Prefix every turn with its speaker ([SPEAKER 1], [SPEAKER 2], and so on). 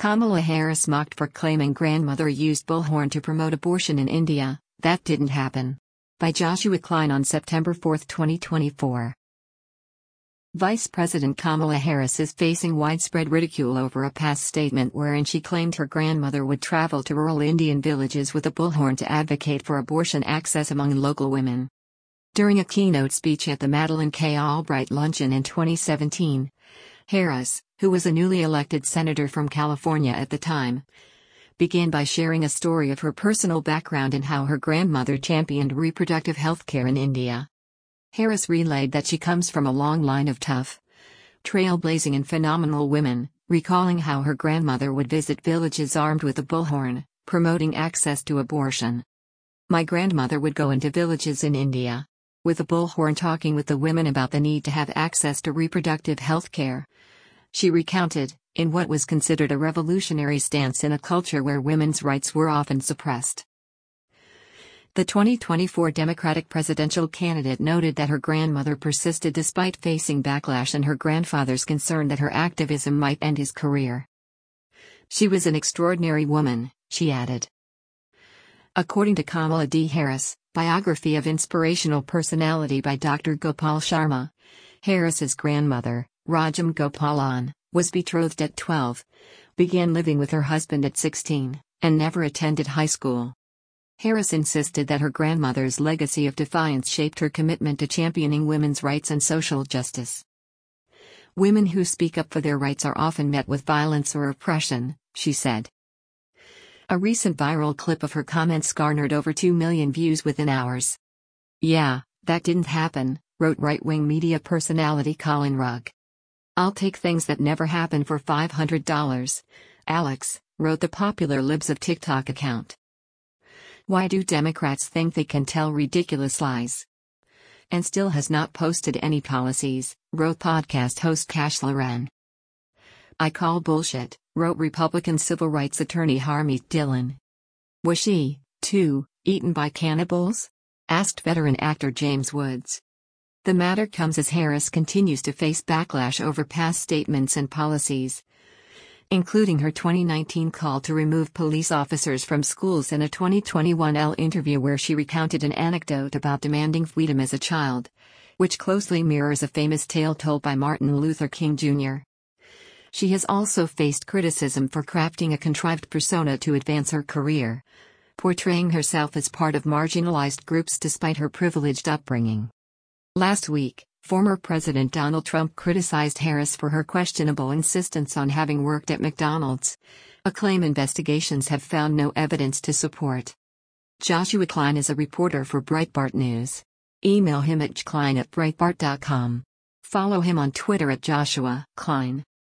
[SPEAKER 1] Kamala Harris mocked for claiming grandmother used bullhorn to promote abortion in India. That didn't happen. By Joshua Klein on September 4, 2024. Vice President Kamala Harris is facing widespread ridicule over a past statement wherein she claimed her grandmother would travel to rural Indian villages with a bullhorn to advocate for abortion access among local women. During a keynote speech at the Madeleine K. Albright Luncheon in 2017, Harris, who was a newly elected senator from California at the time, began by sharing a story of her personal background and how her grandmother championed reproductive health care in India. Harris relayed that she comes from a long line of tough, trailblazing and phenomenal women, recalling how her grandmother would visit villages armed with a bullhorn, promoting access to abortion. My grandmother would go into villages in India with a bullhorn talking with the women about the need to have access to reproductive health care. She recounted, in what was considered a revolutionary stance in a culture where women's rights were often suppressed. The 2024 Democratic presidential candidate noted that her grandmother persisted despite facing backlash and her grandfather's concern that her activism might end his career. She was an extraordinary woman, she added. According to Kamala D. Harris, Biography of Inspirational Personality by Dr. Gopal Sharma, Harris's grandmother, Rajam Gopalan, was betrothed at 12, began living with her husband at 16, and never attended high school. Harris insisted that her grandmother's legacy of defiance shaped her commitment to championing women's rights and social justice. Women who speak up for their rights are often met with violence or oppression, she said. A recent viral clip of her comments garnered over 2 million views within hours. "Yeah, that didn't happen," wrote right-wing media personality Colin Rugg. "I'll take things that never happen for $500. Alex," wrote the popular Libs of TikTok account. "Why do Democrats think they can tell ridiculous lies?" And still has not posted any policies, wrote podcast host Kash Laran. "I call bullshit," wrote Republican civil rights attorney Harmeet Dillon. "Was she, too, eaten by cannibals?" asked veteran actor James Woods. The matter comes as Harris continues to face backlash over past statements and policies, including her 2019 call to remove police officers from schools and a 2021 Elle interview where she recounted an anecdote about demanding freedom as a child, which closely mirrors a famous tale told by Martin Luther King Jr. She has also faced criticism for crafting a contrived persona to advance her career, portraying herself as part of marginalized groups despite her privileged upbringing. Last week, former President Donald Trump criticized Harris for her questionable insistence on having worked at McDonald's, a claim investigations have found no evidence to support. Joshua Klein is a reporter for Breitbart News. Email him at jklein@breitbart.com. Follow him on Twitter at Joshua Klein.